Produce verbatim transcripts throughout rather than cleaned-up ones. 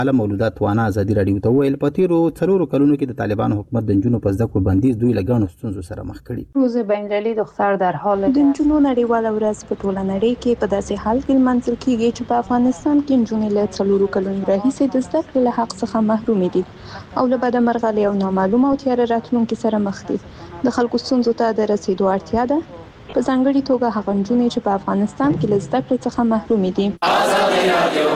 عالم مولودات وانا ازادي راډیو ته ویل په تیرو څلورو کلونو کې د طالبانو حکومت د نجونو په زده کړو بندیز دوی له ګڼو ستونزو سره مخ کړي. روز بین‌المللي دختر در حال د نجونو نړیواله ورځ په ټوله نړۍ کې په داسې حال کې لمانځل کیږي چې په افغانستان کې نجونې له څلورو کلونو راهیسې د زده کړې له حق څخه محرومې دي او له بده مرغه له یو نامعلومه او تیاره راتلونکي سره مخ دي. د خلکو ستونزو ته د رسیدو اړتیا ده، په ځانګړي توګه هغه نجونې چې په افغانستان کې له زده کړې څخه محرومې دي. ازادي راډیو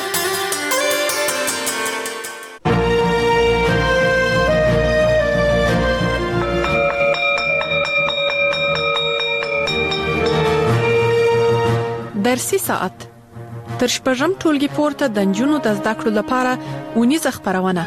درسي ساعت تر شپږم ټولګي پورته د نجونو د زده کړو لپاره اونیزه خبرونه.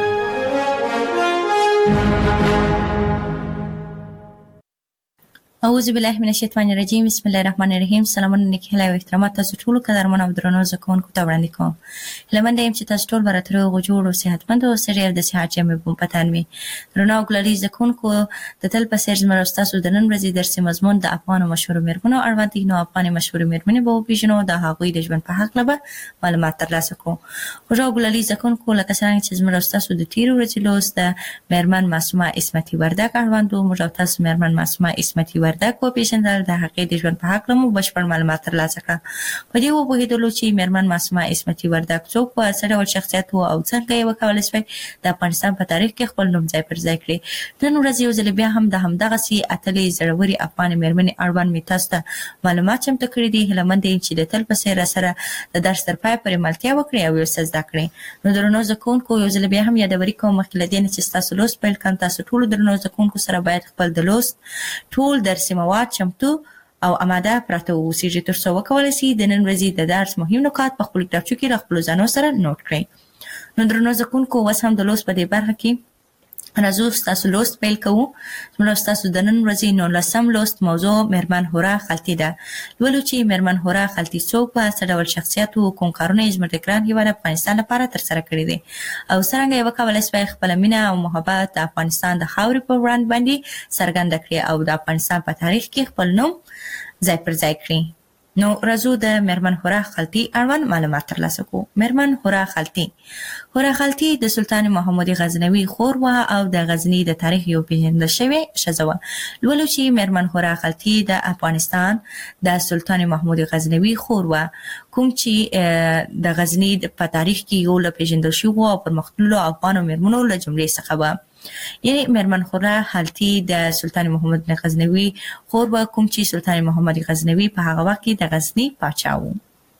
اعوذ بالله من الشیطان الرجیم. بسم الله الرحمن الرحیم. سلامونه نیکه او احترامات تاسو ټول قدرمن او درنو زکونکو ته وړاندې کوم. لمن دایم چې تاسو ټول براتره او جوړ او صحتمند او سره د صحت جامې په پتان وي. درنو ګلالي زکونکو د تل په سر زموږ تاسو د نن ورځې درسي مضمون د افغان مشهور میرمنو اړوند دي. نو افغان مشهور میرمنې به پیژنو د هغوی د ژوند په حق لبه معلومات ترلاسه کوو. او ګلالي زکونکو لکه څنګه چې زموږ تاسو د تیر ورځې لوست د میرمن معصومه اسمتي وردک اړوند او موږ تاسو میرمن معصومه اسمتي وردک په پیژندل د حقیقت د ژوند په حق لمو بشپړ معلومات ترلاسه کړه. په دې وبهیدلو چې میرمن معصومه اسمتي وردک څوک و، څه ډول شخصیت و او څنګه یې وکولای شوی د افغانستان په تاریخ کې خپل نوم ځای پر ځای کړي. نن ورځ یو ځل بیا هم د همدغه سي اتلې زړوري افغان میرمنې اړوند می تاسو ته معلومات چمتو کړي دي. هلمند چې د تل په سر سره د درس تر پای پورې ملتیا وکړي او یو څه زده کړي. نو درنو زکونکو یو ځل بیا هم یادوري کوم مخکې لدین چې تاسو لوست پیل کړئ. تاسو ټول درنو زکونکو سره باید خپل د لوست ټول درسي مواد چمتو او اماده پراته اوسئ تر څو وکولای شئ د نن ورځې د درس مهم نکات په خپل کتابچو کې خپل ځانو سره نوٹ کړئ. نو درنو زکونکو اوس هم د لوست په دې برخه کې راځو تاسو لوست پیل کوو. نو تاسو د نن ورځې نو لسم لوست موضوع میرمن هورا خلطی ده. ولو چې میرمن هورا خلطی څوک په څه ډول شخصیت او کوم کارونه یې زموږ د ګران هیواد افغانستان لپاره تر سره کړی دي او څنګه یې وکولای شوی خپل مینه او محبت د افغانستان د خاورې په وړاندې باندې څرګند کړي او د افغانستان په تاریخ کې خپل نوم ځای پر ځای کړي. نو راځو د میرمن هورا خلطی اړوند معلومات ترلاسه کوو. میرمن هورا خلطی هورا خلطی د سلطان محمود غزنوي خور و او د غزنی د تاریخ یو پیژندل شوی ښځه وه. لولو چې میرمن هورا خلطی د افغانستان د سلطان محمود غزنوي خور و، کوم چې د غزنی په تاریخ کې یو له پیژندل شوی او پرمختللو افغان میرمنو له جملې څخه و. یعنی میرمن هورا خلطی د سلطان محمود غزنوي خور و، کوم چې سلطان محمد غزنوي په هغه وخت کې د غزنی پاچا و.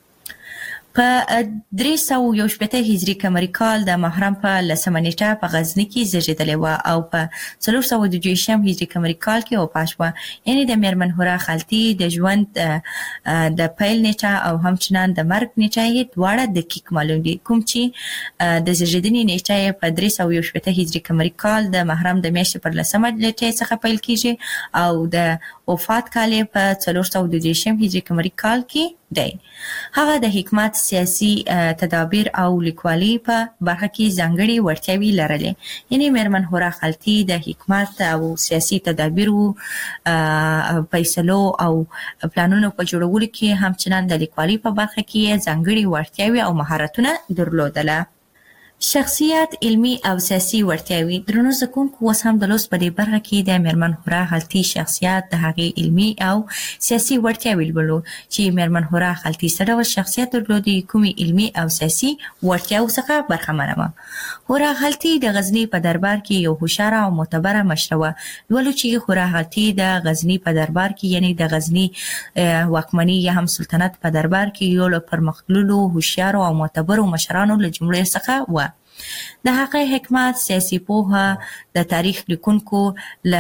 په درې سوه یو شپېته هجري قمري کال د محرم په لسمه نیټه په غزني کې زیږېدلې وه او په څلور سوه دوه دېرشم هجري قمري کال کې وفات شوه. یعنې د میرمن هورا خلطي د ژوند د پیل نیټه او همچنان د مرګ نیټه یې دواړه دقیق معلوم دي. کوم چې د زیږېدنې نیټه یې په درې سوه یو شپېته هجري قمري کال د محرم د میاشتې پر لسمه نیټه څخه پیل کیږي او د وفات کال یې په څلور سوه دوه دېرشم هجري قمري کال کې دی. هغه د حکمت، سیاسي تدابیر او لیکوالي په برخه کې ځانګړي وړتیاوې لرلې. یعنی میرمن هورا خلطی د حکمت او سیاسي تدابیرو، فیصلو او پلانونو په جوړولو کې همچنان د لیکوالي په برخه کې ځانګړي وړتیاوې او مهارتونه درلودله. شخصیت، علمی او سیاسي وړتیاوې. درنو زکونکو اوس هم د لوست په دې برخه کې د میرمن هورا خلطي شخصیت، د هغې علمي او سیاسي وړتیاوې لولو چې میرمن هورا خلطي څه ډول شخصیت درلودي، کومې علمي او سیاسي وړتیاوو څخه برخمنه وه. هورا خلطي د غزني په دربار کې یو هوښیاره او معتبره مشره وه. لولو چې هورا خلطي د غزني په دربار کې یعنی د غزني واکمني یا هم سلطنت په دربار کې یو له پرمختللو هوښیارو او معتبرو مشرانو له جملې څخه وه. د هغه حکمت، سیاسي پوهه د تاریخ لیکونکو له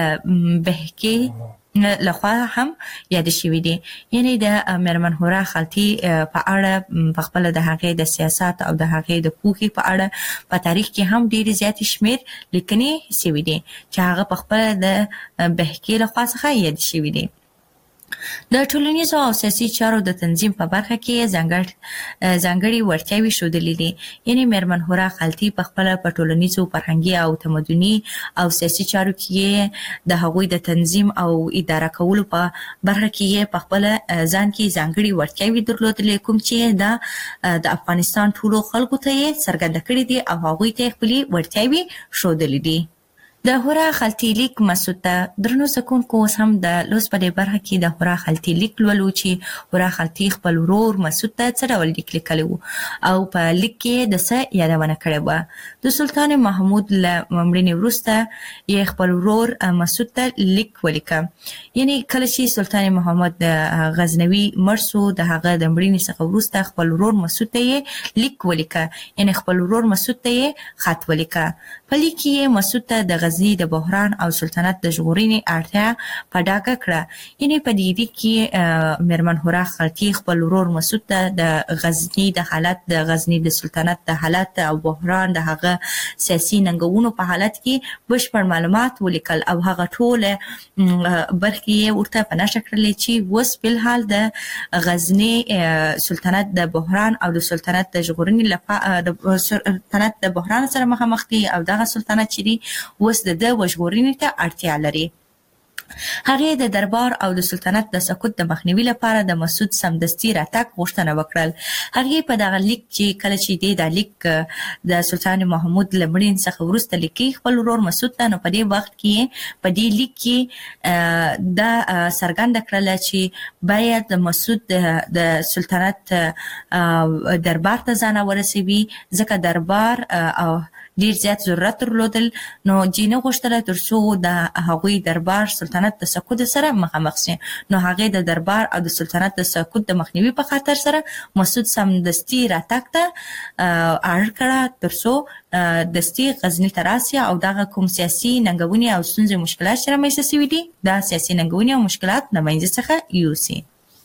بهکې لخوا هم یاد شوي دي. یعنی د میرمن هورا خلطي په اړه په خپله د هغې د سیاست او د هغې د پوهې په اړه په تاریخ کې هم ډېرې زیاتې شمېر لیکنې شوي دي چې هغه په خپله د بهکې لخوا څخه یاد شوي دي. د ټولنیزو او سیاسي چارو د تنظیم په برخه کې ځانګړ ځانګړي وړتیاوې ښودلې دي. یعنې میرمن هورا خلطي په خپله په ټولنیزو فرهنګي او تمدني او سیاسي چارو کې د هغوی د تنظیم او اداره کولو په برخه کې په خپله ځان کې ځانګړي وړتیاوې درلودلې، کوم چې د د افغانستان ټولو خلکو ته یې څرګنده کړي دي او هغوی ته خپلې وړتیاوې ښودلې دي. د هورا خلطي لیک مسعود ته درنو زکونکو اوس هم د لوست په دې برخه کې د هورا خلطي لیک لولو چې هورا خلطي خپل ورور مسعود ته څه ډول لیک لیکلی و او په لیک کې د څه یادونه کړې وه. د سلطان محمود له مړینې وروسته یې خپل ورور مسعود ته لیک ولیکه. یعنې کله چې سلطان محمد غزنوي مړ سو، د هغه د مړینې څخه وروسته خپل ورور مسعود ته یې لیک ولیکه، یعنې خپل ورور مسعود ته یې خط ولیکه. په لیک کې مسعود ته د غزني د بحران او سلطنت د ژغورنې اړتیا په ډاګه کړه. یعنې په دې لیک کې میرمن هورا خلطي خپل ورور مسعود ته د غزني د حالت، د غزني د سلطنت د حالت او بحران د هغه سیاسي ننګونو په حالت کې بشپړ معلومات ولیکل او هغه ټوله برخې یې ورته په نښه کړلې چې اوس فلحال د غزني سلطنت د بحران او د سلطنت د ژغورنې لپاره د سلطنت د بحران سره مخامخ دي او دغه سلطنت چې دی اوس د د وژغورنې ته اړتیا لري. هغې د دربار او د سلطنت د سقوط د مخنیوي لپاره د مسعود سمدستي راتګ غوښتنه وکړل. هغې په دغه لیک چې کله چې دی دا لیک د سلطان محمود له مړینې څخه وروسته لیکي خپل ورور مسعود ته، نو په دې وخت کې په دې لیک کې دا څرګنده کړله چې باید د مسعود د سلطنت دربار ته ځان ورسوي، ځکه دربار او ډیر زیات ضرورت درلودل، نو جینه غوښتله تر څو د هغوی دربار سلطنت د سقوط سره مخامخ شي. نو هغې د دربار او د سلطنت د سقوط د مخنیوي په خاطر سره مسعود سمدستي راتګ ته اړ کړه تر څو دستي غزني ته راسي او دغه کوم سیاسي ننګونې او ستونزې مشکلات چې رامنځته شوي دي دا سیاسي ننګونې او مشکلات له منځه څخه یوسي.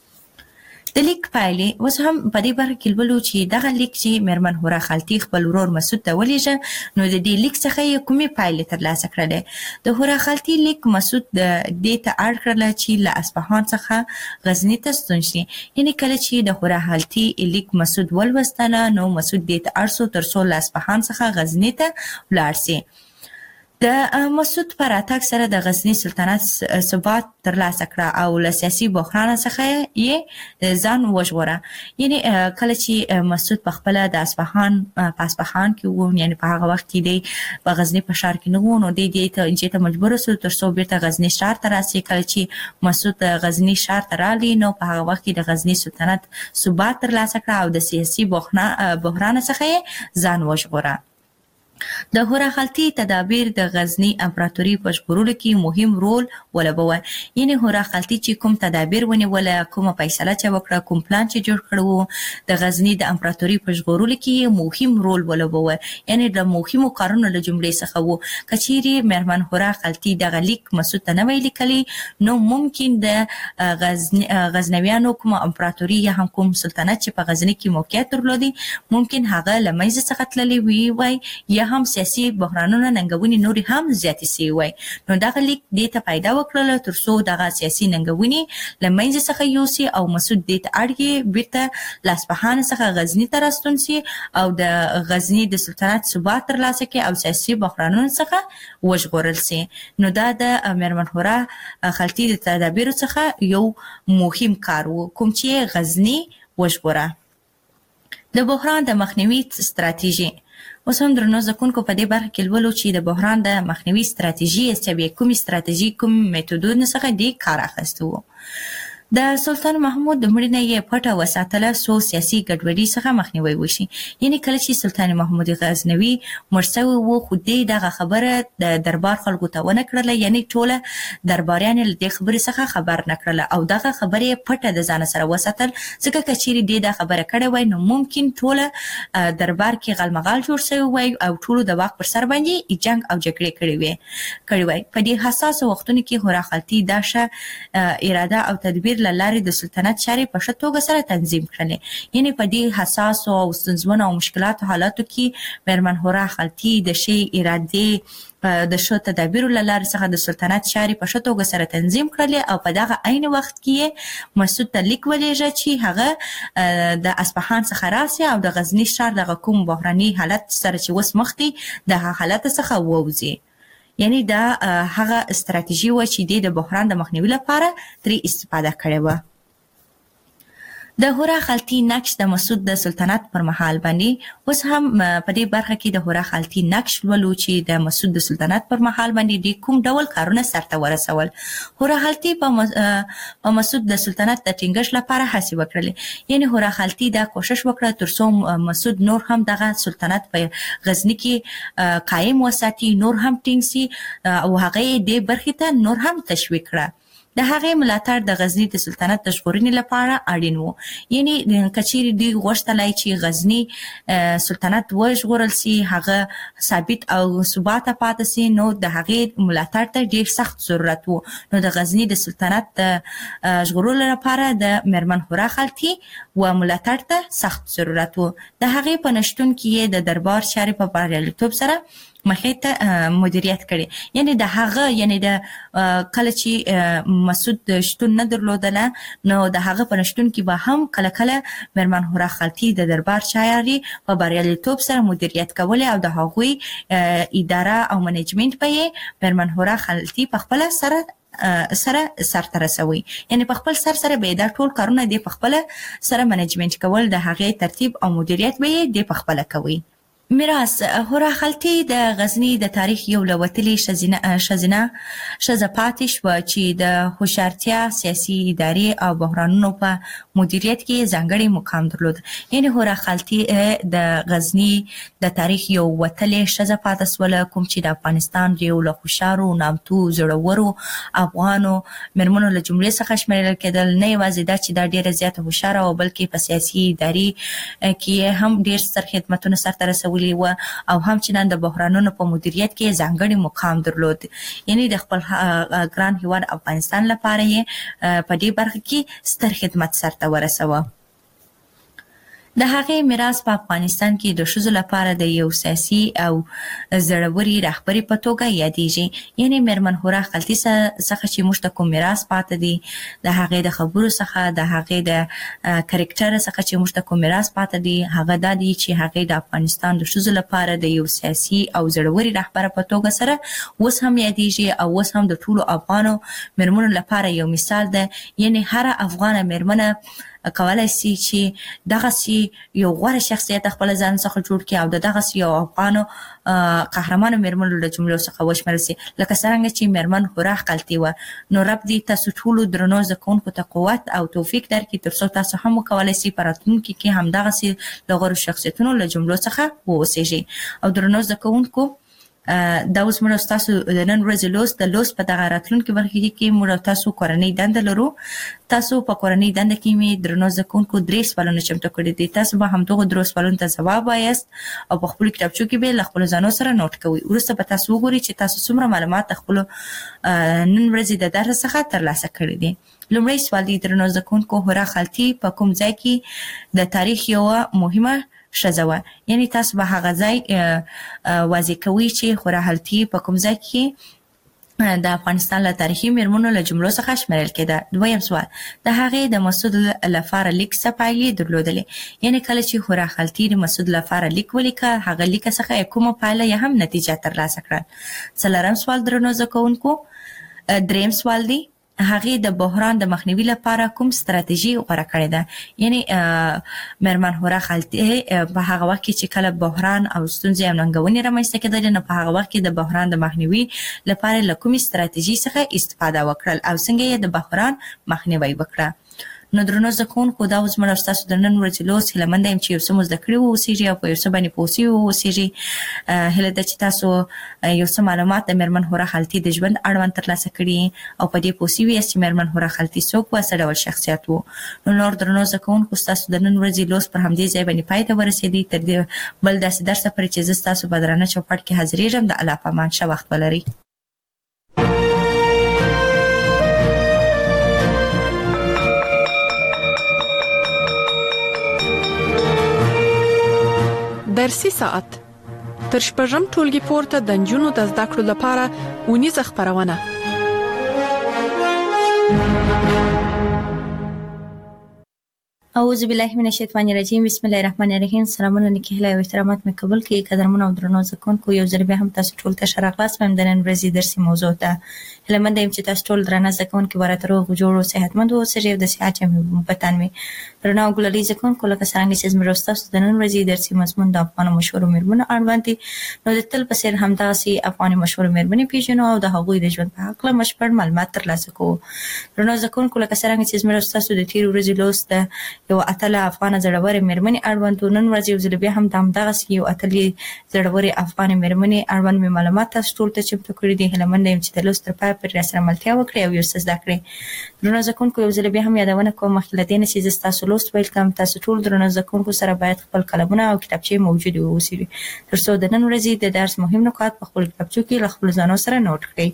د لیک پایلې اوس هم په دې برخه کې لولو چې دغه لیک چې میرمن هورا خلطي خپل ورور مسعود ته ولېږه، نو د دې لیک څخه یې کومې پایلې ترلاسه کړلې. د هورا خلطي لیک مسعود د دې ته اړ کړله چې له اصفهان څخه غزني ته ستون شي. یعنې کله چې د هورا خلطي لیک مسعود ولوستله، نو مسعود دې ته اړ سو تر څو له اصفهان څخه غزني ته ولاړ سي. د مسعود په راتګ سره د غزني سلطنت ثبات ترلاسه کړه او له سیاسي بحران څخه یې ځان وژغوره. یعنې کله چې مسعود په خپله د اصفهان په اصفهان کې و، یعنې په هغه وخت کې دی په غزني په ښار کې نه و، نو دی دې ته دې ته مجبوره سو تر څو بیرته غزني ښار ته راسي. کله چې مسعود غزني ښار ته راغلی، نو په هغه وخت کې د غزني سلطنت ثبات ترلاسه کړه او د سیاسي بحران څخه یې ځان وژغوره. د هورا خلطي تدابیر د غزني امپراتوري په ژغورلو کې مهم رول ولوبوه. یعنې هورا خلطي چې کوم تدابیر ونیوله، کومه فیصله چې وکړه، کوم پلان چې جوړ کړی و، د غزني د امپراتوري په ژغورلو کې مهم رول ولوبوه. یعنې د مهمو کارونو له جملې څخه و. که چیرې میرمن هورا خلطي دغه لیک مسعود ته نه وی لیکلی، نو ممکن د غزنویانو کومه امپراتوري یا هم کوم سلطنت چې په غزني کې موقعیت درلودي، ممکن هغه له منځه څخه تللی وي وای یا هم سیاسي بحرانونه ننګونې نورې هم زیاتې سوي وای. نو دغه لیک دې ته پیدا وکړله تر څو دغه سیاسي ننګونې له منځه څخه یوسي او مسعود دې ته اړ کې بیرته له اصفهان څخه غزني ته راستون سي او د غزني د سلطنت ثبات ترلاسه کړي او سیاسي بحرانونو څخه وژغورل سي. نو دا د میرمن هورا خلطي د تدابیرو څخه یو مهم کار و، کوم چې غزني وژغوره. د بحران د مخنیوي ستراتیژي اوس هم درنو زکونکو په دې برخه کې لولو چې د بحران د مخنیوي ستراتیژي څه کومې ستراتیژي کوم میتودونه څخه دی کار اخیسته و. د سلطان محمود د مړینې یې پټه وساتله څو سیاسي ګډوډۍ څخه مخنیوی وشي. یعنې کله چې سلطان محمود غزنوي مړ سوی و، خو دی دغه خبره د دربار خلکو ته ونه کړله، یعنې ټوله درباریان له دې خبرې څخه خبر نه کړله او دغه خبرې یې پټه د ځانه سره وساتل، ځکه که چیرې دی دا خبره کړې وای نو ممکن ټوله دربار کې غالمغال جوړ سوی وای او ټولو د واک پر سر باندې جنګ او جګړې کړې وای کړې وای. په دې حساسو وختونو کې هورا خلطي دا ښه اراده او تدبیر تدبیر لاري د سلطنت چارې په ښه توګه سره تنظیم کړلې. یعنی په دې حساس او ستونزمنو او مشکلاتو حالاتو کې میرمن هورا خالتي د شی اراده د شو تدابیر لاري څخه د سلطنت چارې په ښه توګه سره تنظیم کړلې او په دغه عین وخت کې مسعود ته لیک ولېږه چې هغه د اصفهان څخه راسي او د غزنی ښار دغه کوم بحراني حالت سره چې اوس مخ دی د حالت څخه ووځي. یعنی دا هغه استراتیژي و چې د بحران د مخنیوي لپاره ترې استفاده کړې و. د هورا خالتي نقش د مسعود د سلطنت پر مهال باندې اوس هم په دې برخه کې د هورا خالتي نقش ولو چې د مسعود د سلطنت پر مهال باندې د کوم ډول کارونه سرته ورسول. هورا خالتي په مسعود د سلطنت د ټینګښت لپاره هڅې وکړلې. یعنی هورا خالتي دا کوشش وکړه ترڅو مسعود نور هم دغه سلطنت په غزنی کې قائم وساتي، نور هم ټینګ سي او هغه دې برخې ته نور هم تشویق کړه. د هغه ملاتړ د غزنی د سلطنت د ژغورنې لپاره اړین وو. یعنی کچېرې دی غوښتلای چې غزنی سلطنت وژغورل سي، هغه ثابت او ثبات پاتې سي، نو د هغه ملاتړ ته ډیر سخت ضرورت وو. نو د غزنی د سلطنت د ژغورلو لپاره د میرمن هورا خالتي و ملاتړ ته سخت ضرورت وو. د هغه په نشټون کې د دربار چارې په بریالیتوب سره مخې ته مدیریت کړي. یعنی د هغه یعنی د کله چې مسعود شتون نه درلودله نو د هغه په نشتون کې به هم کله کله میرمن هورا خالتي د دربار چارې په بریالیتوب سره مدیریت کولې او د هغوی اداره او منیجمنت په یې میرمن هورا خالتي په خپل سره سره سرته رسوي. یعنی په خپل سر سره به دا ټول کارونه دی په خپل سره منیجمنت کول، د هغه ترتیب او مدیریت به یې دی په خپل کوي. میراث هورا خالتي د غزنی د تاریخ یو لوتلې شزینه شزینه شزه پاتې شو چې د هوښیارتیا، سیاسي ادارې او بحرانونو په مدیریت کې ځانګړی مقام درلود. یعنی هورا خالتي د غزنی د تاریخ یو وتلې شزه پاتې سوله، کوم چې د افغانستان یو له هوښیارو، نامتو، زړورو افغانو میرمنو له جملې څخه شمیرل کېدل. نه یوازې دا چې دا ډیره زیاته هوښیاره او بلکې په سیاسي ادارې کې هم ډیر ستر خدمتونه سرته رسولي و او هم چې نن د بحرانونو په مدیریت کې ځانګړی مقام درلود. یعنی د خپل ګران هیواد افغانستان لپاره یې په دې برخه کې ستر خدمت سرته ورسوه. د هغې میراث په افغانستان کې د ښځو لپاره د یو سیاسي او زړوري رهبري په توګه یادېږي. یعنی میرمن هورا خالتي څخه چې موږ ته کوم میراث پاتې دی، د هغې د خبرو څخه، د هغې د کرکټر څخه چې موږ ته کوم میراث پاتې دی، هغه دا دی چې هغې د افغانستان د ښځو لپاره د یو سیاسي او زړوري رهبر په توګه سره اوس هم یادېږي او اوس هم د ټولو افغانو میرمنو لپاره یو مثال ده. یعنی هر افغانه میرمنه کولای شي چې دغه سي یو غوره شخصیت خپل ځان څخه جوړ کړي او دغه سي یو افغانو قهرمانو میرمنو له جملو څخه وشمېرل سي، لکه څنګه چې میرمن هورا خالتي وه. نو رب دې تاسو ټولو درنو زده کوونکو ته قوت او توفیق درکړي ترڅو تاسو هم وکولای سي په راتلونکي کې هم دغه سي له غوره شخصیتونو له جملو څخه واوسېږئ. او درنو زده کوونکو، دا اوس موږ تاسو د نن ورځې لوست د لوست په دغه راتلونکي برخه کې موږ تاسو کورنۍ دنده لرو. تاسو په کورنۍ دنده کې مې درنو زده کوونکو درې سوالونه چمتو کړي دي. تاسو به همدغو درو سوالونو ته ځواب وایاست او په خپلو کتابچو کې به له خپلو ځانو سره نوټ کوئ. وروسته به تاسو وګورئ چې تاسو څومره معلومات د خپلو نن ورځې د درس څخه ترلاسه کړي دي. لومړی سوال دی، درنو زده کوونکو، هورا خالتي په کوم ځای کې د تاریخ یوه مهمه ښځه وه؟ یعنی تاسو به هغه ځای واضح کوئ چې هورا خالتي په کوم ځای کې د افغانستان له تاریخي میرمنو له جملو څخه شمیرل کېده. دویم سوال، د هغې د مسعود لپاره لیک څه پایلې درلودلې؟ یعنی کله چې هورا خالتي د مسعود لپاره لیک ولیکه، هغه لیک څخه کومه پایله یا هم نتیجه ترلاسه کړل؟ څلورم سوال، درنو زده کوونکو، دریم سوال دی، هغې د بحران د مخنیوي لپاره کوم ستراتیژي غوره کړې ده؟ یعنی میرمن هورا خالتي په هغه وخت کې چې کله بحران او ستونزې او ننګونې رامنځته کېدلې، نو په هغه وخت کې د بحران د مخنیوي لپاره له کومې ستراتیژي څخه استفاده وکړل او څنګه یې د بحران مخنیوی وکړه؟ نو درنو زده کوونکو، دا اوس موږ ستاسو د نن ورځې لوست هیله منده یم چې یو څه مو زده کړي واوسېږي او په یو څه باندې پوه سوي واوسېږي. هیله ده چې تاسو یو څه معلومات د میرمن هورا خالتي د ژوند اړوند ترلاسه کړي او په دې پوه سوي یاست چې میرمن هورا خالتي څوک وه، څه ډول شخصیت و. نو نور درنو زده کوونکو، ستاسو د نن ورځې لوست پر همدې ځای باندې پای ته ورسېدی. تر دې بل داسې درسه پورې چې زه ستاسو په درانه چوپړ کې حاضرېږم، د الله په امان، ښه وخت ولرئ. درسي ساعت تر شپږم ټولګي پورته د نجونو د زده کړو لپاره ونیزه خپرونه. اعوذ بالله من الشیطان الرجیم. بسم الله الرحمن الرحیم. سلامونه نیکه او احترامات مې قبول کړئ. قدرمن او درنو زکونکو، یو ځل بیا هم تاسو ټول ته ښه راغلاست. مې د نن ورځې درسي موضوع ته هیله مند یم چې تاسو ټول درنه زکونکو برابر روغ جوړ او صحتمند اوسئ. د صحت مې په تن مې درنه او ګلالي زکونکو لکه څنګه چې زموږ تاسو د نن ورځې درسي مضمون د افغان مشهور میرمنو اړوند دي. نو د تل په څیر همداسې افغان مشهور میرمنې پیژنو او د هغوی د ژوند په اړه مشبر معلومات ترلاسه کوو. درنه زکونکو لکه څنګه چې زموږ تاسو د تیر ورځې لوست یو اتله افغان زړورې میرمنې اړوند نن ورځ یو ځل بیا هم د همدغسې یو اتلې زړورې افغان میرمنې اړوند مې معلومات تاسو ټول ته چمتو کړي دي. هیله منده یم چې د لوست تر پایه پورې راسره ملتیا وکړئ او یو څه زده کړئ. درنو زده کوونکو، یو ځل بیا هم یادونه کوم مخکې له دې نه چې زه ستاسو لوست پیل کړم، تاسو ټول درنو زده کوونکو سره باید خپل قلمونه او کتابچې موجودې واوسي تر څو د نن ورځې د درس مهم نکات په خپلو کتابچو کې له خپلو ځانو سره نوټ کړئ.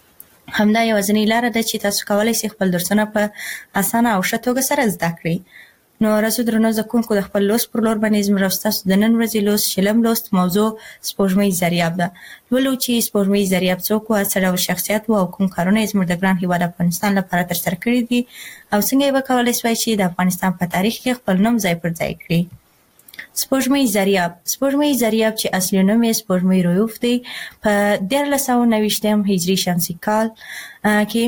همدا یوازینۍ لاره ده چې تاسو کولی شئ خپل درسونه په اسانه او ښه توګه سره زده کړئ. نو راځو درنو زده کوونکو د خپل لوست پر لور باندې زموږ ستاسو د نن ورځې لوست شلم لوست موضوع سپوږمۍ ضریاب ده. لولو چې سپوږمۍ ضریاب څوک و، څه ډول شخصیت و او کوم کارونه یې زموږ د ګران هېواد افغانستان لپاره ترسره کړي دي او څنګه یې به کولی شوای چې د افغانستان په تاریخ کې خپل نوم ځای پر ځای کړي. سپوږمۍ ضریاب سپوږمۍ ضریاب چې اصلي نوم یې سپوږمۍ رویوف دی، په دیارلس سوه نویشتم هجري شمسي کال کې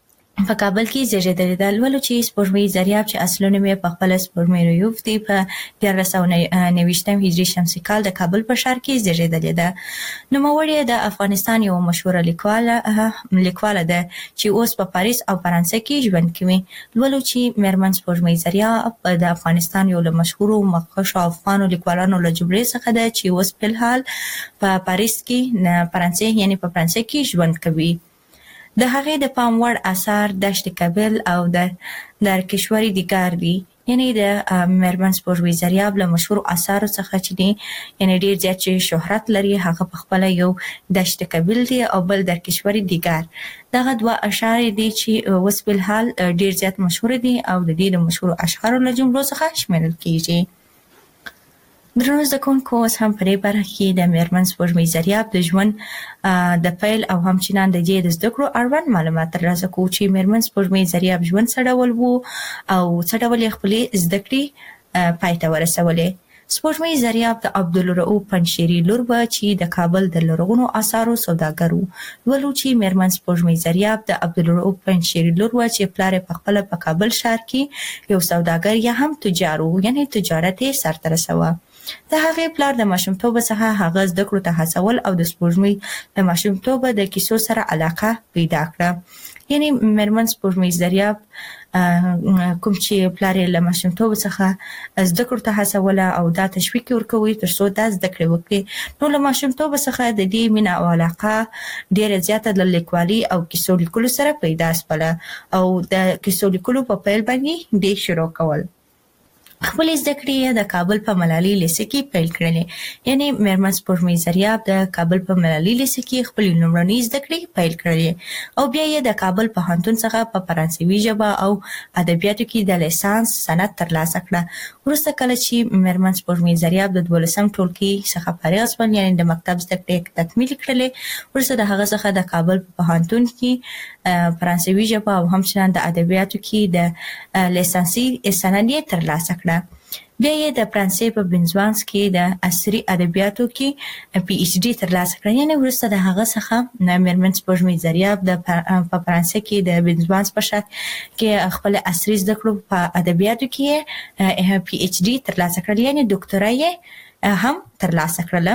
په کابل کې زیږېدلې ده. لولو چې سپوږمۍ ضریاب چې اصلي نوم یې په خپله سپوږمۍ رویوف دی، په دیارلس سوه نویشتم هجري شمسي کال د کابل په ښار کې زیږېدلې ده. نوموړې د افغانستان یوه مشهوره لیکواله لیکواله ده چې اوس په پاریس او فرانسه کې ژوند کوي. لولو چې میرمن سپوږمۍ ضریاب د افغانستان یو له مشهورو مخکښو افغانو لیکوالانو له جملې څخه ده چې اوس فلحال په پاریس کې فرانسې یعنې په فرانسه کې ژوند کوي. د هغې د پام وړ اثار دشت کابل او د درکشوري دیګار دي. یعنی د میرمن سپوږمۍ ضریاب له مشهورو اثارو څخه چې دي یعنی ډیر زیات چې شهرت لري هغه په خپل یو دشت کابل دی او بل درکشوري دیګار. دغه دوه اشعار دي چې اوس فلحال ډیر زیات مشهور دي او د دې د مشهورو اشعارو له جملو څخه شمیرل کیږي. درنو زده کوونکو، اوس هم په دې برخه کې د میرمن سپوږمۍ ضریاب د ژوند د پیل او همچنان د دې د زده کړو اړوند معلومات ترلاسه کوو چې میرمن سپوږمۍ ضریاب ژوند څه ډول و او څه ډول یې خپلې زده کړې پای ته ورسولې. سپوږمۍ ضریاب د عبدالرؤف پنجشیري لور وه چې د کابل د لرغونو آثارو سوداګر و. لولو چې میرمن سپوږمۍ ضریاب د عبدالرؤف پنجشیري لور وه چې پلار یې پخپله په کابل ښار کې یو سوداګر یا هم تجار و، یعنې تجارت یې سرته رسوه. د هغې پلار د ماشومتوبه څخه هغه زده کړو ته هڅول او د سپوږمۍ د ماشومتوبه د کیسو سره علاقه پیدا کړه. یعنی میرمن سپوږمۍ ضریاب کوم چې پلار یې له ماشومتوبه څخه زده کړو ته هڅوله او دا تشویق یې ورکوي تر څو دا زده کړې وکړي. نو له ماشومتوبه څخه د دې مینه او علاقه ډېره زیاته د لیکوالي او کیسو لیکلو سره پیدا شوله او د کیسو لیکلو په پیل باندې دې شروع کول. خپلې زده کړې یې د کابل په ملالي لیسې کې پیل کړلې. یعنی میرمن سپوږمۍ ضریاب د کابل په ملالي لیسې کې خپلې لومړنۍ زده کړې پیل کړلې او بیا یې د کابل پوهنتون څخه په فرانسوي ژبه او ادبیاتو کې د لیسانس سند ترلاسه کړه. وروسته کله چې میرمن سپوږمۍ ضریاب د دولسم ټولګي څخه فارغ شول، یعنی د مکتب زده کړې تکمیل کړلې، وروسته د هغه څخه د کابل په پوهنتون کې فرانسوي ژبه او همچنان د ادبیاتو کې د لیسانسي سند یې ترلاسه کړه. بیا یې د فرانسې په بنزوانس کې د عصري ادبیاتو کې پی ایچ ډي ترلاسه کړه. یعنې وروسته د هغه څخه میرمن سپوږمۍ ضریاب د په فرانسې کې د بنزوانس په ښار کې خپل عصري زده کړو په ادبیاتو کې پی ایچ ډي ترلاسه کړل، یعنې ډاکټرا یې هم ترلاسه کړله.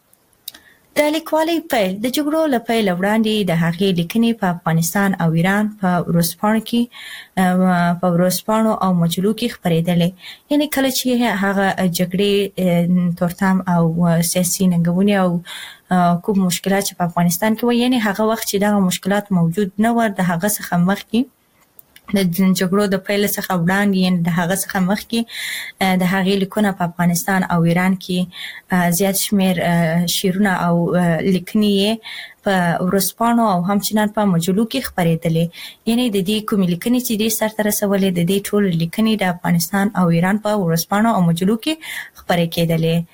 د لیکوالۍ پیل د جګړو له پیله وړاندې د هغې لیکنې په افغانستان او ایران په ورځپاڼو کې په ورځپاڼو او مجلو کې خپرېدلې. یعنې کله چې هغه جګړې تورتم او سیاسي ننګونې او کوم مشکلات چې په افغانستان کې وو، یعنې هغه وخت چې دغه مشکلات موجود نه ور د هغه څخه مخکې د جګړو د پیل څخه وړاندې یعنې د هغه څخه مخکې د هغې لیکونه په افغانستان او ایران کې زیات شمېر شعرونه او لیکنې یې په ورځپاڼو او همچنان په مجلو کې خپرېدلې. یعنې د دې کومې لیکنې چې دې سرته رسولې د دې ټولې لیکنې د افغانستان او ایران په ورځپاڼو او مجلو کې خپرې کېدلې.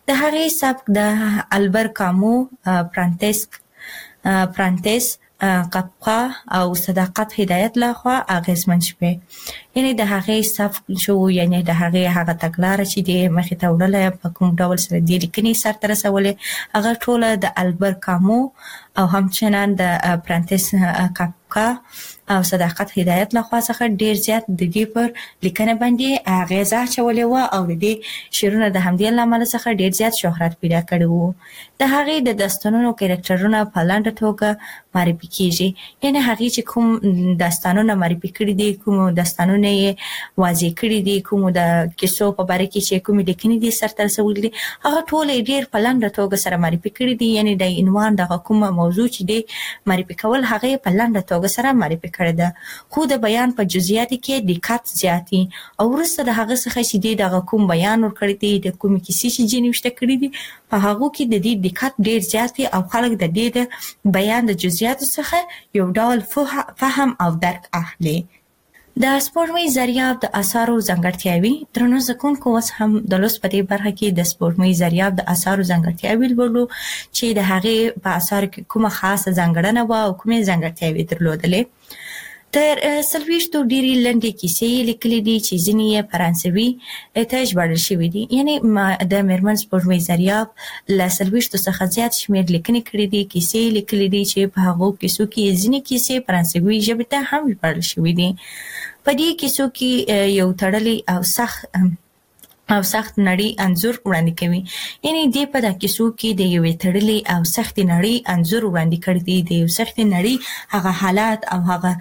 د هغې سبک د البر کامو، پرانتسک پرانتس، قفقه او صداقت هدایت لخوا اغیزمن شوې. یعنی د هغې سبک شو، یعنی د هغې هغه تګلاره چې د مخې ته وړله په کوم ډول سره د لیکنې سرته رسولې، هغه ټوله د البر کامو او همچنان د پرانتس قفقه او صداقت هدایت لخوا څخه ډیر زیات د دې پر لیکنه باندې اغیزه اچولې وه او د دې شعرونه د همدې له امله څخه ډیر زیات شهرت پیدا کړی وو. د هغې د داستانونو کرکټرونه په لنډه توګه معرفي کیږي. یعنی هغې چې کوم داستانونه معرفي کړي دي، کوم داستانونه یې واضح کړي دي، کوم د کیسو په باره کې چې کومې لیکنې دي سرته رسولي دي، هغه ټول یې ډیر په لنډه توګه سره معرفي کړي دي. یعنی د عنوان دغه کومه موضوع چې دی معرفي کول، هغه یې په لنډه توګه سره معرفي کړې ده، خو د بیان په جزئیاتو کې دقت زیاتی. او وروسته د هغه څخه چې دی دغه کوم بیان ورکړی دی، د کومې کیسې چې ځینې وشته کړي دي، په هغو کې د دې دقت ډیر زیات او خلک د دې د بیان د جزئیاتو څخه یو ډول فهم او درک اخلي. د سپوږمۍ ذریاب د آثارو ځانګړتیاوې. درنو زده کوونکو، اوس هم د لوست په دې برخه کې د سپوږمۍ ذریاب د آثارو ځانګړتیاوې لولو چې د هغې په آثارو کې کومه خاصه ځانګړنه وه او کومې ځانګړتیاوې درلودلې. تر څلوېښتو ډېرې لنډې کیسې یې لیکلي دي چې ځینې یې فرانسوي ته ژباړل شوي دي. یعنې د میرمن سپوږمۍ ذریاب له څلوېښتو څخه زیات شمېر لیکنې کړي دي، کیسې یې لیکلي دي چې په هغو کیسو کې ځینې کیسې فرانسوي ژبې ته هم ژباړل شوي دي. په دې کیسو کې یو تړلی او سخت او سخت نړۍ انځور وړاندې کوي. یعنی دې په دا کیسو کې د یوې تړلې او سختې نړۍ انځور وړاندې کړی دی. د یو سختې نړۍ هغه حالات او هغه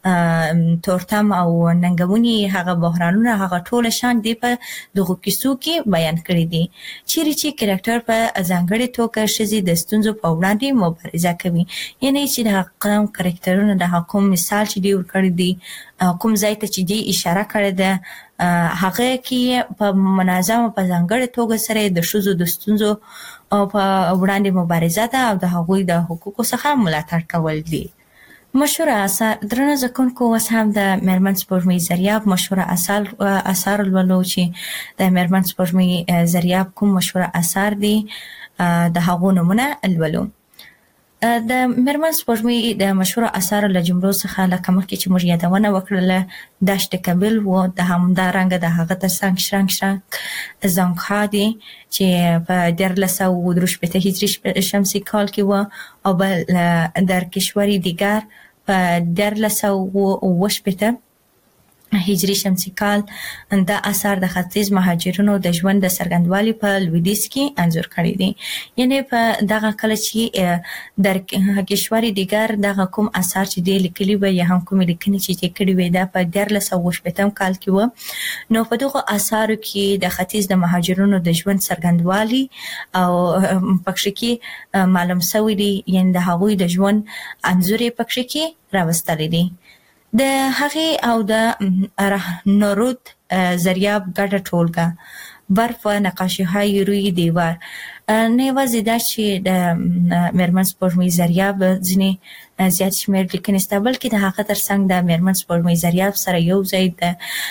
تورتم او ننګونې، هغه بحرانونه، هغه ټول شان دی په دغو کیسو کې بیان کړی دي. چیرې چې کرکټر په ځانګړې توګه ښځې د ستونزو په وړاندې مبارزه کوي. یعنی چې د هغه کرکټرونه د هغه کوم مثال چې دی ورکړی دی، کوم ځای ته چې دی اشاره کړې ده، هغه کې په منظمه په ځانګړې توګه سره د ښځو د ستونزو په وړاندې مبارزه ده او د هغوی د حقوقو څخه ملاتړ کول دي. مشهوره اثار. درنو زده کوونکو، اوس هم د میرمن سپوږمۍ ذریاب مشهوره اثار اثار لولو چې د میرمن سپوږمۍ ذریاب کوم مشهوره اثار دي، د هغو نومونه لولو. د میرمن سپوږمۍ د مشهوره اثارو له جملو څخه لکه مخکې چې موږ یادونه وکړله، دشت کابل و، د همدارنګه د هغه ترڅنګ شرنګ شرنګ زانګها دی چې په دیارلس سوه درې شپېته هجري شمسي کال کې و، او بل در کشوری دیگر په دیارلس سوه اوه شپېته هجري شمسي کال. دا اثار د ختیځ مهاجرینو د ژوند د څرګندوالي په لویدیځ کې انځور کړي دي. یعنی په دغه کله چې در کشوری دیگر دغه کوم اثار چې دی لیکلي وي یا هم کومې لیکنې چې یې کړي وي، دا په دیارلس سوه اوه شپېتم کال کې و. نو په دغو اثارو کې د ختیځ د مهاجرینو د ژوند څرګندوالي او پکښې کې معلوم سوي دي، یعنی د هغوی د ژوند انځور یې پکښې کې راوستلی دی. د هغې او د رهنورود ذریاب ګډه ټولګه، برف و نقاشی‌های روی دیوار. نه یوازې دا چې د میرمن سپوږمۍ ذریاب ځینې زیات شمېر لیکنې شته، بلکې د هغه ترڅنګ د میرمن سپوږمۍ ذریاب سره یو ځای د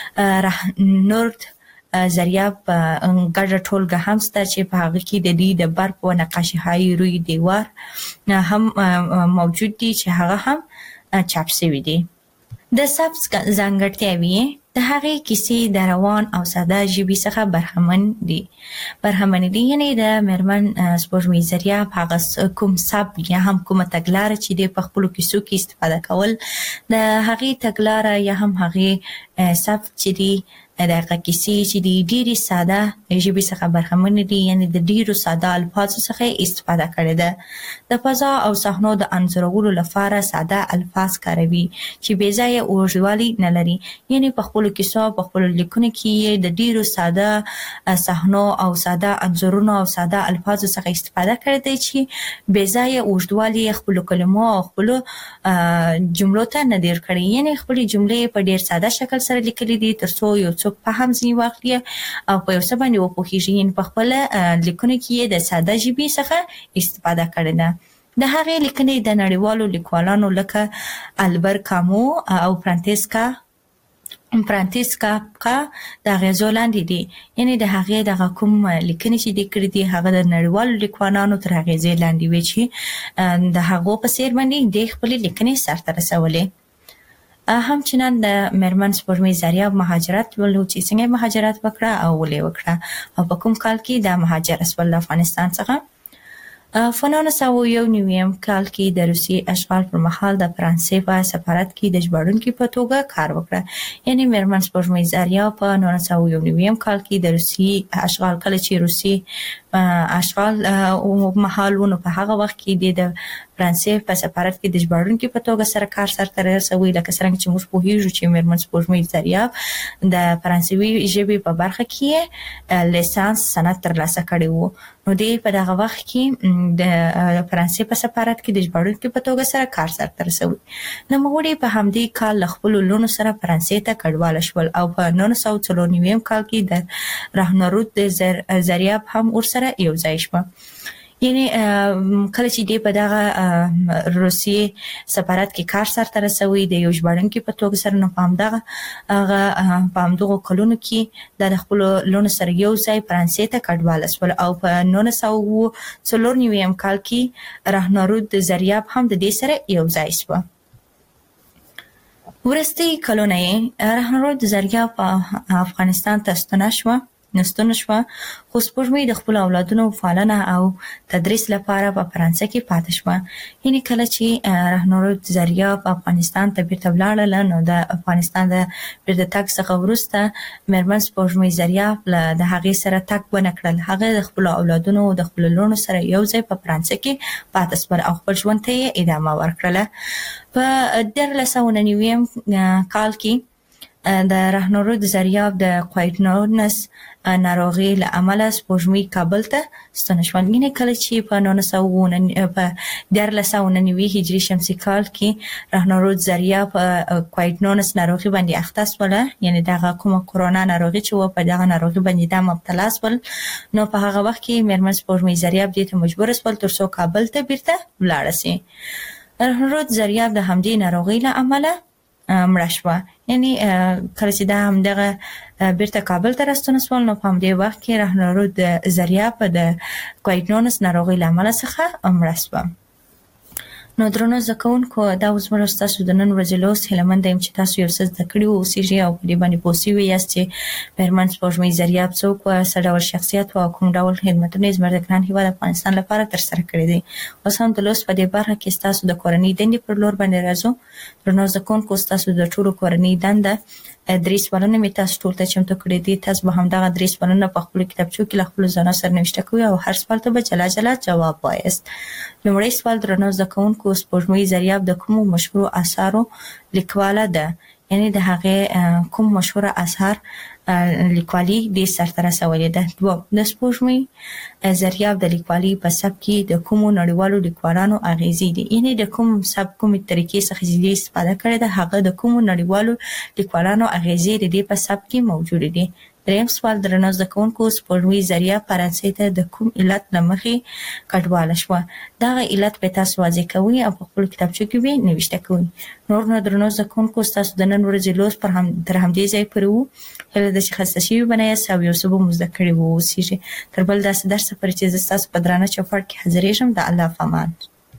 رهنورد ذریاب ګډه ټولګه هم شته چې په هغه کې د دې د برف و نقاشی‌های روی دیوار هم موجود دي چې هغه هم چاپ شوي دي. د سبز ځانګړتیاوې. د هغې کیسې د روان او ساده ژبې څخه برخمن دي برخمن دي یعنی د میرمن سپوږمۍ ذریاب هغه کوم سبک یا هم کومه تګلاره چې د په خپلو کیسو کې استفاده کول، د هغې تګلاره یا هم هغې سبک چې دي د هغه کیسې چې دي ډېرې ساده ژبې څخه برخمن دي، یعنی د ډېرو ساده الفاظو څخه استفاده کړې ده. د فضا او صحنو د انځورولو لپاره ساده الفاظ کاروي چې بې ځایه اوږدوالی نه لري. یعنی په خپلو کیسو په خپلو لیکنو کې د ډېرو ساده صحنو او ساده انځورونو او ساده الفاظو څخه استفاده کړې ده چې بې ځایه اوږدوالی خپلو کلمو او خپلو جملو ته نه دیر کړي. یعنی خپلې جملې په ډېر ساده شکل سره لیکلي دي تر څو یو څوک په هم ځینې واخلي او په یو څه باندې وپوهېږي. یعنې په خپله لیکنو کې یې د ساده ژبې څخه استفاده کړې ده. د هغې لیکنې د نړیوالو لیکوالانو لکه البر کامو او فرانتسکا فرانسیس کافکا د غزو لاندې دي، یعنی د هغې د کوم لیکنې چې د کړې دي هغه د نړیوالو لیکوالانو تر غزې لاندې وي چې د هغو په څیر باندې د خپل لیکنې سرته رسولې. همچنان د میرمن سپوږمۍ زریاب مهاجرت ولو چې څنګه مهاجرت وکړه او ولې وکړه او په کوم کال کې د مهاجر اسول افغانستان څخه. په نولس سوه یو نویم کال کې د روسیې اشغال پر مهال د فرانسې په سفارت کې د ژباړونکي په توګه کار وکړه. یعنی میرمن سپوږمۍ زریاب په نولس سوه یو نویم کال کې د روسیې اشغال کله چې روسیې اشغال او مهالونو په هغه وخت کې د فرانسې په سفارت کې د ژباړونکي په توګه سره کار سرته رسوي. لکه څنګه چې موږ پوهیږو چې میرمن سپوږمۍ زریاب د فرانسوي ژبې په برخه کې لیسانس سند ترلاسه کړی وو. نو دی په دغه وخت کې د فرانسې په سفارت کې د ژباړونکي په توګه سره کار سرته رسوي. نوموړي په همدې کال له خپلو لوڼو سره فرانسې ته کډواله شول او په نولس سوه څلور نویم کال کې د راهنرود زریاب هم ورسره یو ځای شوه. یعنی کله چې دی په دغه روسیې سفارت کې کار سرته رسوي د یو ژباړونکي په توګه سره، نو په همدغه هغه په همدغو کلونو کې د خپلو لوڼو سره یو ځای فرانسې ته کډواله شول او په نولس سوه څلور نویم کال کې راهنرود زریاب هم د دې سره یو ځای شوه. ورستي کلونه یې راهنرود زریاب په افغانستان ته ستنه شوه نستونه شوه، خو سپوږمۍ د خپل اولادونو پالنه او تدریس لپاره په فرانسه کې پاتې شوه. یعنی کله چې راهنرود زریاب په افغانستان ته بیرته ولاړله نو د افغانستان د بیرته تګ څخه وروسته میرمن سپوږمۍ زریاب له د هغې سره تګ ونه کړل. هغه د خپلو اولادونو او د خپلو لوڼو سره یو ځای په فرانسه کې پاتې شول او خپل ژوند ته یې ادامه ورکړله. په دیارلس سوه نویم کال کې د راهنرود زریاب د کویډنونس ناروغي له امله سپوږمۍ کابل ته ستنه شول. یعنې کله چې په نولس سوه په دیارلس سوه نوي هجري شمسي کال کې راهنرود زریاب په کویډنونس ناروغي باندې اخته شوله، یعنې دغه کومه کرونا ناروغي چې وه په دغه ناروغي باندې دا مبتلا شول، نو په هغه وخت کې میرمن سپوږمۍ زریاب دې ته مجبوره شول تر څو کابل ته بیرته ولاړه شي. راهنرود زریاب د همدې ناروغۍ له امله مړه شوه. یعنی کله چې دا همدغه بیرته کابل ته راستنه شول نو په همدې وخت کې راهنرود زریاب د کویډنونس ناروغۍ له امله څخه مړه شوه. نو درنو زده کوونکو دا اوس موږ ستاسو د نن ورځې لوست هیله منده یم چې تاسو یو څه زده کړي اوسیږئ او په دې باندې پوه شوي یاست چې میرمن سپوږمۍ زریاب څوک وه، څه ډول شخصیت وه او کوم ډول خدمتونه یې زموږ د ګران هېواد افغانستان لپاره ترسره کړي دي. اوس هم د لوست په دې برخه کې ستاسو د کورنۍ دندې پر لور باندې راځو. درنو زده کوونکو ستاسو د ټولو کورنۍ دنده درې سوالونه مې تاسو ټول ته چمتو کړي دي. تاسو به همدغه درې سوالونه په خپلو کتابچو کې له خپلو ځانو سره نوشته کوئ او هر سوال ته به جلا جلا جواب وایاست. لومړی سوال درنو زده کوونکو، سپوږمۍ زریاب د کومو مشهورو اثارو لیکواله ده؟ یعنی د هغې کوم مشهوره اثار لیکوالي دې سرته رسولې ده. دوم، د سپوږمۍ زریاب د لیکوالي په سبک کې د کومو نړیوالو لیکوالانو اغیزې دي؟ یعنی د کوم سبک کومې طریقې څخه چې دې استفاده کړې ده هغه د کومو نړیوالو لیکوالانو اغیزې د دې په سبک کې موجودې دي. دریم سوال درنو زده کوونکو، سپوږمۍ زریاب فرانسې ته د کوم علت له مخې کډواله شوه؟ دغه علت به تاسو واضح کوئ او په خپلو کتابچو کې به نوشته کوئ. نور نو درنو زده کوونکو ستاسو د نن ورځې لوست پر هم تر همدې ځای پورې وو. هیله ده چې خسته شوي به نه یاست او یو څه به مو زده کړي واوسیږي. تر بل داسې درسه پورې چې زه ستاسو په درانه چوپړ کې حاضرېږم. د الله په امان.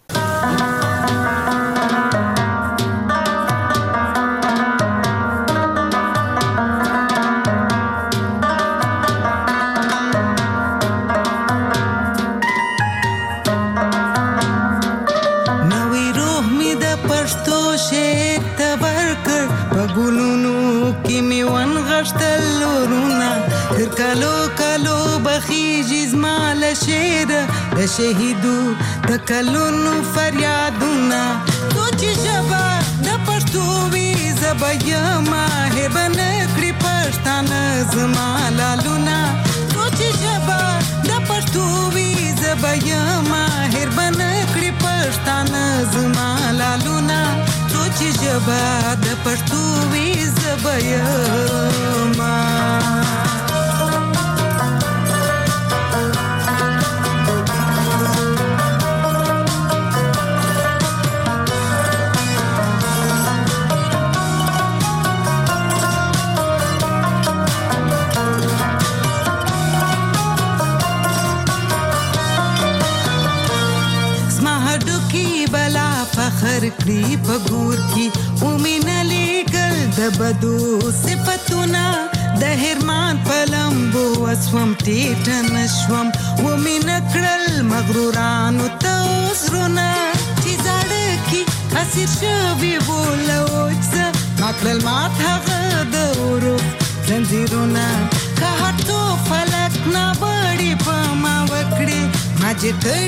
کلو کلو بخیجی زما لشیر د شهیدو د کلونو فریادونه سوچ ژبه د پښتو وي زبه یما هبه نکړي پښتانه زما لالونه سوچ ژبه د پښتو وي زبه یما هبه نکړي پښتانه زما لالونه سوچ ژبه د پښتو وي زبه یما. خر کړی په ګور کې ومینلې ګل د بدو صفتونه د هرمان پلمبو وسوم ټیټه نشوم ومین کړل مغرورانو تاسرونه چې زړه کې اسیر شوی بولوځه ماکلل مات هغه د ورو زنجیرونه که هر تو فلک نه بړې په ما وکړې ما چې